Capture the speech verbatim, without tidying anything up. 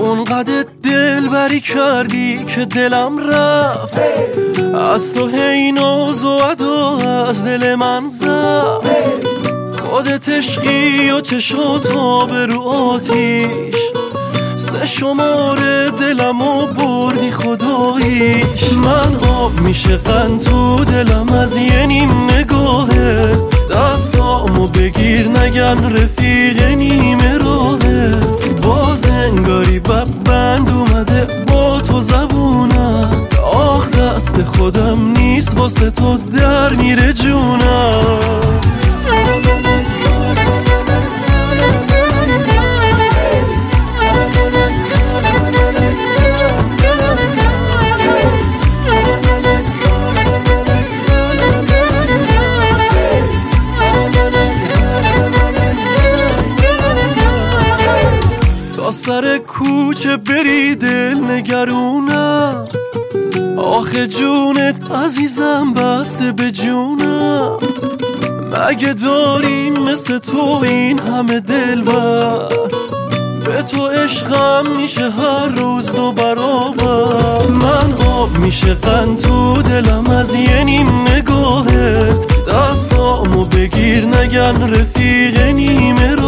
اونقدر دل بری کردی که دلم رفت از تو، هی ناز و ادا از دل من زد. خودت عشقی و چشاتو به رو آتیش، سه شماره دلمو بردی خداییش. من آب میشه قند تو دلم از یه نیم نگاهه، دستامو بگیر نگن رفیق نیمه راهه. باز انگاری بند اومده با تو زبونم، آخ دست خودم نیست واسه تو در میره جونم. تا سر کوچه بری دل نگرونم، آخه جونت عزیزم بسته به جونم. مگه داریم مثل تو این همه دلبر؟ به تو عشقم میشه هر روز دو برابر. من آب میشه قند تو دلم از یه نیم نگاهه، دستامو بگیر نگن رفیق نیمه